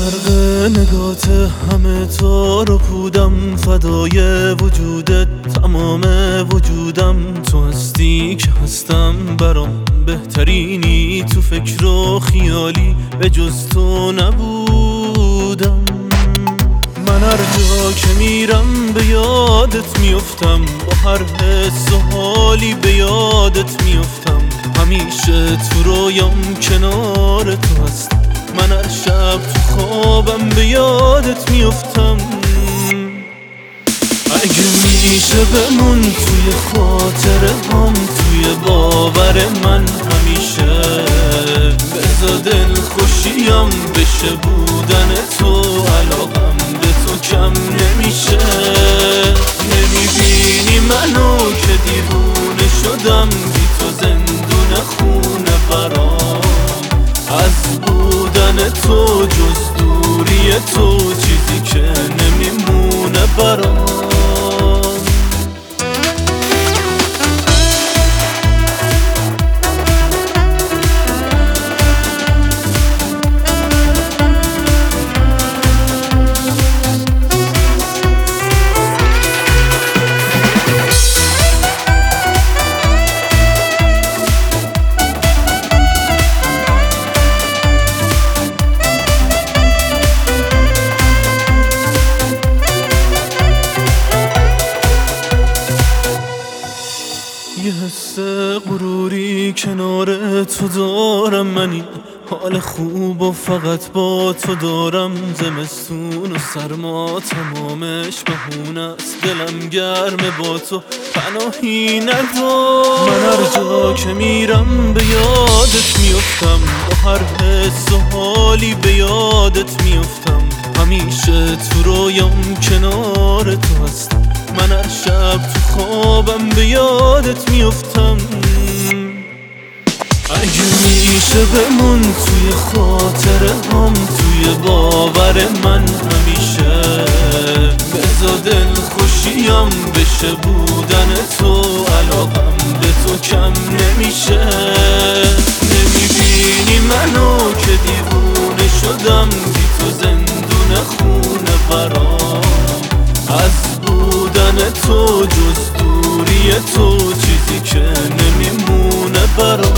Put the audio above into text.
غرق نگات همه تو رو کودم، فدای وجودت تمام وجودم. تو هستی که هستم، برام بهترینی، تو فکر و خیالی به جز تو نبودم. من هر جا که میرم به یادت میفتم، با هر حس و حالی به یادت میفتم. همیشه تو رویام کنار تو هستم، من هر شب تو خوابم به یادت میفتم. اگه میشه بمون توی خاطره هم، توی باور من همیشه. بذار دل خوشیم بشه بودن تو، علاقم به تو کم نمیشه. نمیبینی منو که دیوونه شدم، بی تو زندون خونه برام. از بودن تو جز دوری تو چیزی که نمیمونه برام. یه حس غروری کنار تو دارم، من این حال خوب و فقط با تو دارم. زمستون و سرما تمامش بهونه است، دلم گرمه با تو پناهی ندار. من هر جا که میرم به یادت میفتم، با هر حس و حالی به یادت میفتم. همیشه تو رویام کنار تو هستم، من هر شب تو خوابم به یادت میفتم. اگه میشه بمون توی خاطره هم، توی باور من همیشه. بذار دل خوشیم بشه بودن تو، علاقم به تو کم نمیشه. نمیبینی منو که دیوونه شدم، بی تو زندون خونه برام. از بودن تو جز دوری تو چیزی که نمیمونه برام.